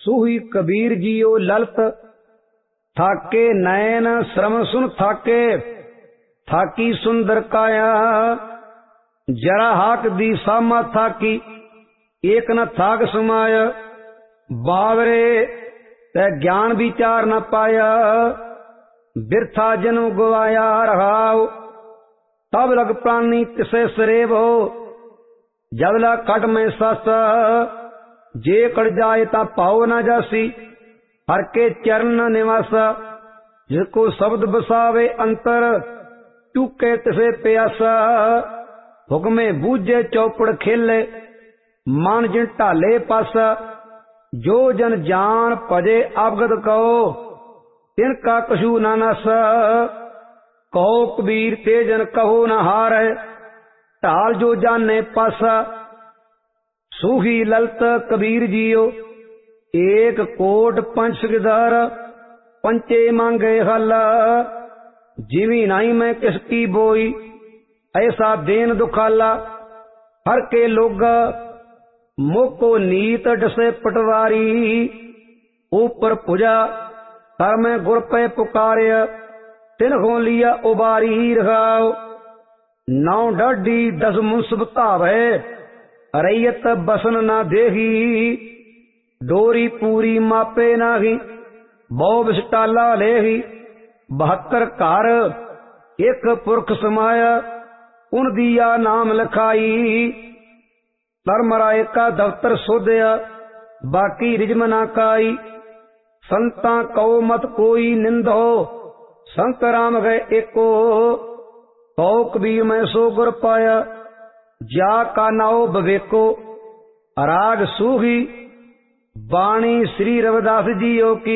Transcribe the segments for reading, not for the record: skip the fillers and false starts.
सूही कबीर जियो ललत थाके नयन श्रम सुन थाके थाकी सुंदर काया जरा हाक दी सामा थाकी एक न थाक समाय बावरे तै ज्ञान विचार न पाया बिरथा जन्म गवाया रहाव तब लग प्राणी तिसे सरेब हो जबला कट में सस जे कड़ जाए ता पाओ न जासी हर के चरण निवास जिसको शब्द बसावे अंतर चूके तिसे प्यासा हुक्मे बूझे चौपड़ खेले मान जिन ढाले पासा जो जन जान पजे अवगत कहो तिनका कछु न नस कहो कबीर ते जन कहो न हार ढाल जो जाने पासा सूही ललत कबीर जियो एक कोट पंच गिदार पंचे मांगे हल जिमी नाई में किसकी बोई ऐसा देन दुखाला हर के लोग मोको नीत डसे पटवारी ऊपर पुजा कर में गुर पे पुकार्य तिन हो लिया उबारी रखाओ नौ डाढ़ी 10 मुंसब धावे रैयत बसन न देही डोरी पूरी मापे नाही बहु विस्टाला लेही 72 घर एक पुरख समाया उन दिया नाम लिखाई धर्मराय का दफ्तर सोधया बाकी रिजम ना काई संता कहो मत कोई निंदो संत राम गए एको तो कबीर में सो गुर पाया जा का नाओ बवेको राग सूही बाणी श्री रविदास जियो की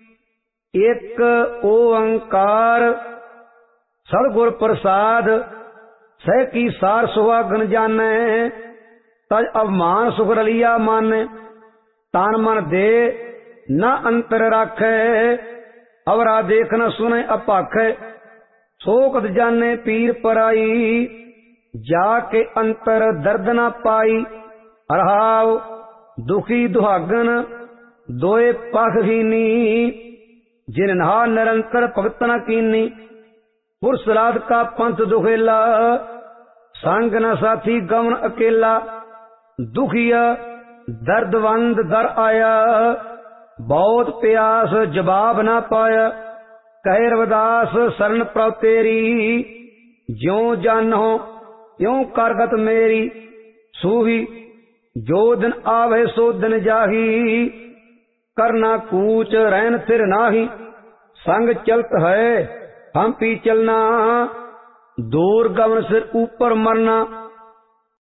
एक ओंकार सदगुर प्रसाद सह की सार सुहागन जाने तज अवमान सुख रलिया माने तान मन दे न अंतर राखे अवरा देख न सुने अपाखे सोकत जाने पीर पराई जाके अंतर दर्द न पाई रहाव दुखी दुहागन दोए पख हीनी जिन नहा निरंतर भगत न कीनी पुरसलाद का पंथ दुखेला संग न साथी गमन अकेला दुखिया दर्दवंद दर आया बहुत प्यास जवाब ना पाया कहे रविदास शरण प्रभ तेरी ज्यों जानो त्यों करगत मेरी सूही जो दिन आवे सो दिन जाही करना कूच रहन फिर नाही संग चलत है हम पी चलना दूर गमन सिर ऊपर मरना